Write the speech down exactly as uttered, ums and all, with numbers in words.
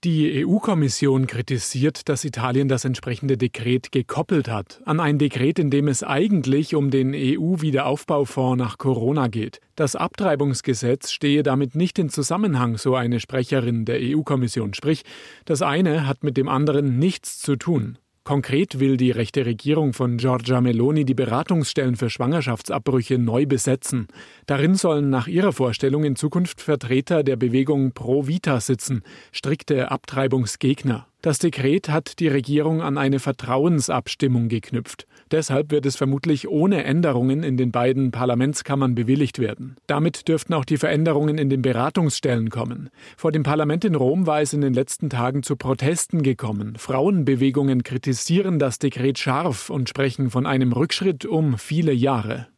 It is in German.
Die E U-Kommission kritisiert, dass Italien das entsprechende Dekret gekoppelt hat. An ein Dekret, in dem es eigentlich um den E U-Wiederaufbaufonds nach Corona geht. Das Abtreibungsgesetz stehe damit nicht in Zusammenhang, so eine Sprecherin der E U-Kommission. Sprich, das eine hat mit dem anderen nichts zu tun. Konkret will die rechte Regierung von Giorgia Meloni die Beratungsstellen für Schwangerschaftsabbrüche neu besetzen. Darin sollen nach ihrer Vorstellung in Zukunft Vertreter der Bewegung Pro Vita sitzen, strikte Abtreibungsgegner. Das Dekret hat die Regierung an eine Vertrauensabstimmung geknüpft. Deshalb wird es vermutlich ohne Änderungen in den beiden Parlamentskammern bewilligt werden. Damit dürften auch die Veränderungen in den Beratungsstellen kommen. Vor dem Parlament in Rom war es in den letzten Tagen zu Protesten gekommen. Frauenbewegungen kritisieren das Dekret scharf und sprechen von einem Rückschritt um viele Jahre.